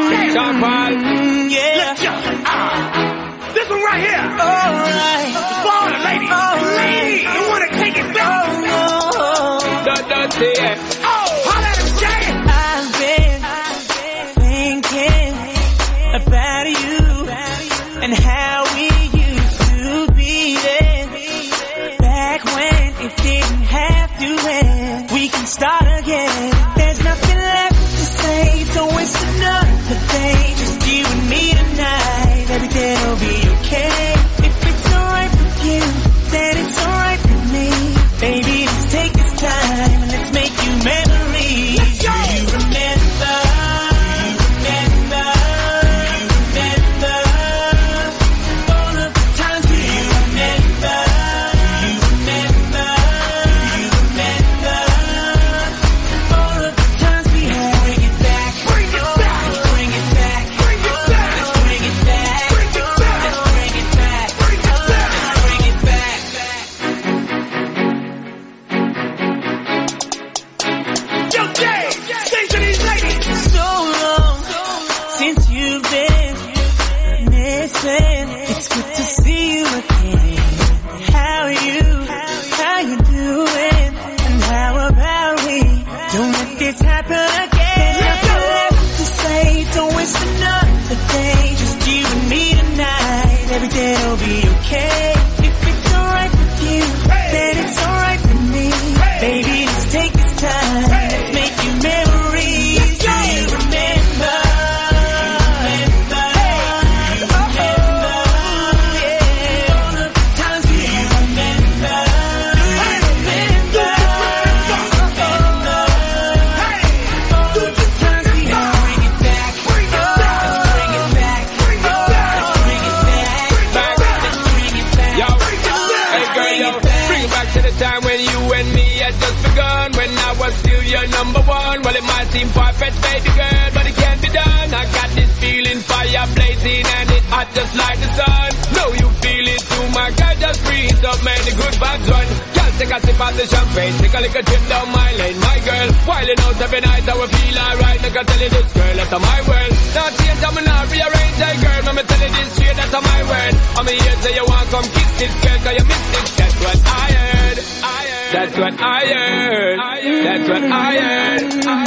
Champal. Yeah. This one right here. Alright. It's for all the ladies. Ladies, you wanna take it back? Don't say it. Holla at him, Jay. I've been thinking about you and how we used to be then. Back when it didn't have to end. We can start again. There's nothing left to say. Don't waste another day. Just you and me tonight. Everything'll be okay. If it's alright with you, then it's alright with me. Baby, let's take this time and let's make you memories. Let's go. Do you remember? All of the times. Do you remember? All of the times we had. Bring it back. Bring it back. Let's bring it back. Bring it back. Let's bring it back. Bring it back. Let's bring it back. Bring it back. Let's bring it back. Yo, Jay, sing to these ladies. So long since you've been missing. It's good to see you again. How you doing? And how about we don't let this happen again? There's nothing left to say. Don't waste another day. Just you and me tonight. Everything'll be okay. If it's alright with you, then it's alright with me. Baby, let's take this time. Let's make you memories. Do you remember? All of the times. Do you remember? All of the times we had. Bring it back. Bring it back. Let's bring it back. Bring it back. Let's bring it back. Let's bring it back. Yo, hey girl, yo, bring it back to the time when you and me had just begun. When I was still your number one. Well, it might seem far-fetched, baby girl, but it can't be done. I got this feeling, fire blazing, and it hot just like the sun. Know you feel it too, my girl, just breathe up, man, the good vibes run. Girl, take a sip of the champagne, take a little trip down my lane, my girl. Wildin' out every night, I will feel alright. Like I tell you this, girl, that's my world. Not change, I'm not rearrange, hey girl, I'ma tell you this straight, that's my word. I'm here, say you want come kiss this girl, cause you missed it. That's what I heard. That's what I heard. That's what I heard.